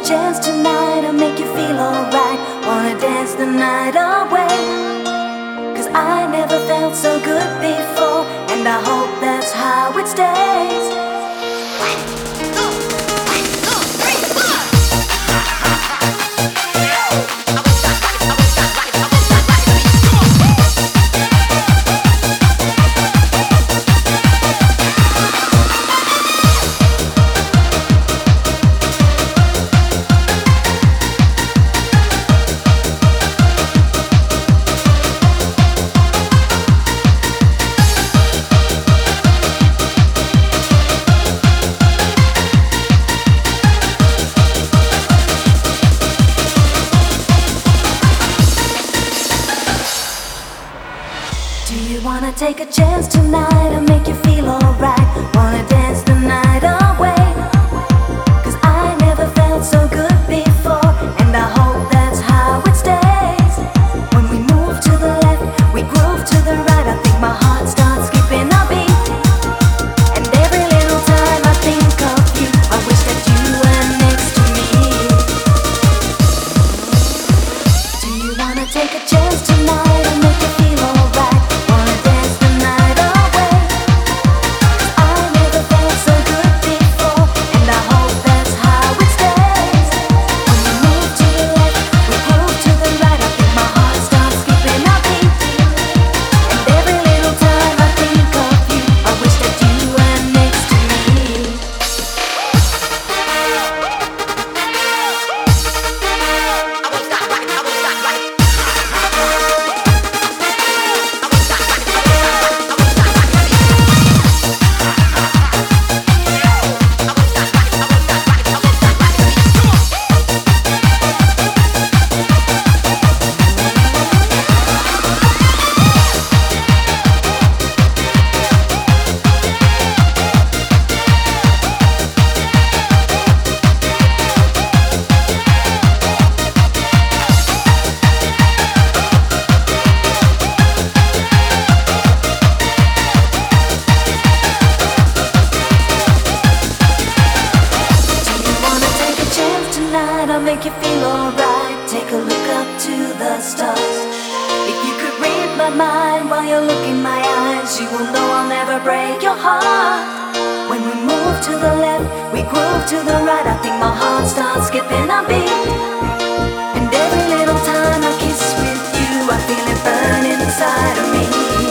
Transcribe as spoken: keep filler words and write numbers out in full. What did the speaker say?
chance tonight, I'll make you feel alright. Wanna dance the night away, 'cause I never felt so good before, and I hope that's how it stays. Do you wanna take a chance tonight? I'll make you feel alright. Wanna dance the night away, 'cause I never felt so good before, and I hope that's how it stays. When we move to the left, we groove to the right. I think my heart starts skipping a beat, and every little time I think of you, I wish that you were next to me. Do you wanna take a chance tonight? I'll make you feel alright. I'll make you feel alright. Take a look up to the stars. If you could read my mind while you look in my eyes, you will know I'll never break your heart. When we move to the left, we groove to the right. I think my heart starts skipping a beat, and every little time I kiss with you, I feel it burning inside of me.